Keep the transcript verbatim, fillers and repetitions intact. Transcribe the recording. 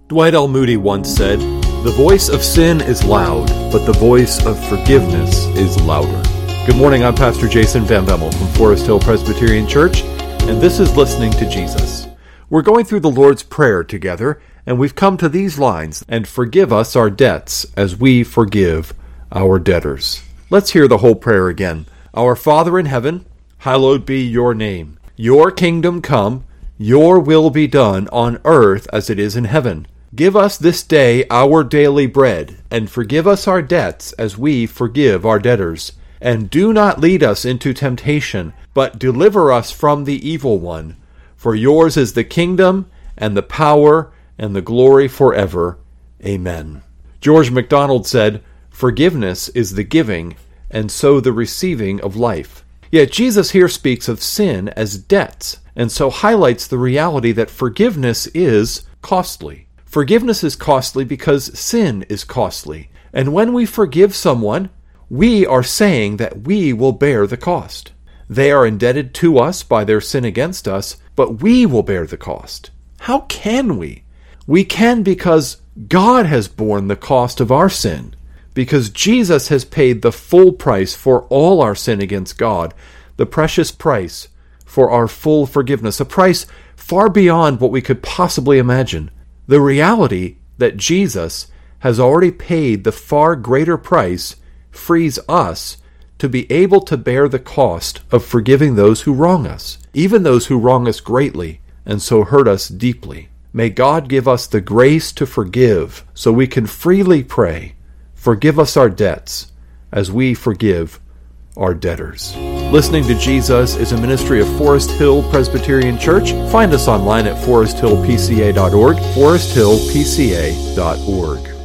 Dwight L. Moody once said, "The voice of sin is loud, but the voice of forgiveness is louder." Good morning, I'm Pastor Jason Van Bemmel from Forest Hill Presbyterian Church, and this is Listening to Jesus. We're going through the Lord's Prayer together, and we've come to these lines, "And forgive us our debts as we forgive our debtors." Let's hear the whole prayer again. Our Father in heaven, hallowed be your name. Your kingdom come, your will be done on earth as it is in heaven. Give us this day our daily bread, and forgive us our debts as we forgive our debtors. And do not lead us into temptation, but deliver us from the evil one. For yours is the kingdom, and the power, and the glory forever. Amen. George MacDonald said, "Forgiveness is the giving, and so the receiving of life." Yet Jesus here speaks of sin as debts, and so highlights the reality that forgiveness is costly. Forgiveness is costly because sin is costly. And when we forgive someone, we are saying that we will bear the cost. They are indebted to us by their sin against us, but we will bear the cost. How can we? We can because God has borne the cost of our sin. Because Jesus has paid the full price for all our sin against God, the precious price for our full forgiveness, a price far beyond what we could possibly imagine. The reality that Jesus has already paid the far greater price frees us to be able to bear the cost of forgiving those who wrong us, even those who wrong us greatly and so hurt us deeply. May God give us the grace to forgive so we can freely pray, "Forgive us our debts as we forgive our debtors." Listening to Jesus is a ministry of Forest Hill Presbyterian Church. Find us online at forest hill p c a dot org, forest hill p c a dot org.